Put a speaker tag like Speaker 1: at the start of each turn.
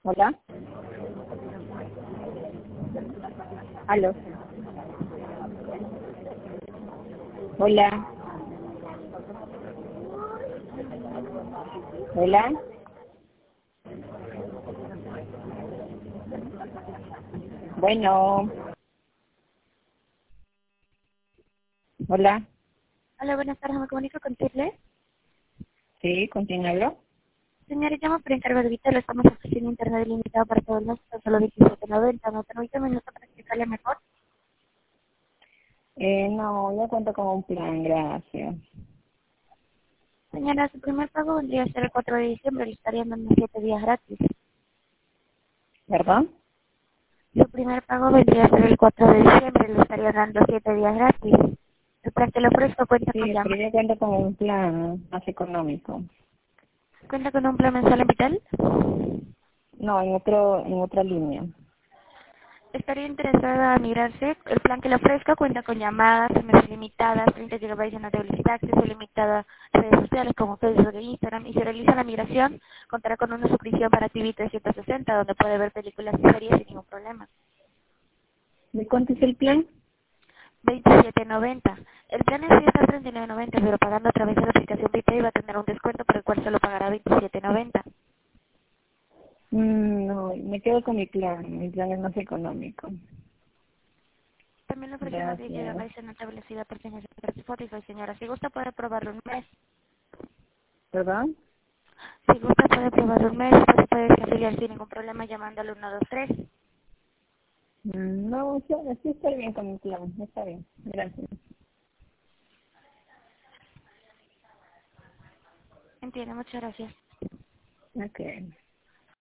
Speaker 1: Hola. Aló. Hola. Hola. Bueno. Hola.
Speaker 2: Hola, buenas tardes. Me comunico con Tirle.
Speaker 1: Sí, ¿con quién hablo?
Speaker 2: Señora, llamo por encargo de Vital. Estamos ofreciendo internet ilimitado para todo el mes, por solo 27.90. ¿Me permite un minuto para explicarle mejor?
Speaker 1: No, yo cuento con un plan, gracias.
Speaker 2: Señora, su primer pago vendría a ser el 4 de diciembre. Le estarían dando 7 días gratis.
Speaker 1: ¿Perdón?
Speaker 2: Su primer pago vendría a ser el 4 de diciembre. Le estarían dando 7 días gratis. El plan que le ofrezco cuenta con
Speaker 1: Sí, pero
Speaker 2: llama.
Speaker 1: yo cuento con un plan más económico.
Speaker 2: ¿Cuenta con un plan mensual en Vital?
Speaker 1: No, en otra línea.
Speaker 2: Estaría interesada en migrarse. El plan que le ofrezco cuenta con llamadas, SMS ilimitadas, 30 GB de no velocidad, acceso ilimitado a redes sociales como Facebook e Instagram. Y si realiza la migración, contará con una suscripción para TV 360, donde puede ver películas y series sin ningún problema.
Speaker 1: ¿De cuánto es el plan?
Speaker 2: 27.90. El plan en sí está 39.90, pero pagando a través de la aplicación VPay va a tener un descuento por el cual solo pagará 27.90.
Speaker 1: No, me quedo con mi plan. Mi plan es más económico.
Speaker 2: También le ofrecemos 10
Speaker 1: Gracias.
Speaker 2: GB en alta velocidad por señal de Spotify, señora. Si gusta puede probarlo un mes.
Speaker 1: ¿Perdón?
Speaker 2: Si gusta puede probar un mes, después puede afiliar sin ningún problema llamando al 123.
Speaker 1: No, sí está bien con mi plan. Está bien. Gracias.
Speaker 2: Entiendo, muchas gracias.
Speaker 1: Ok.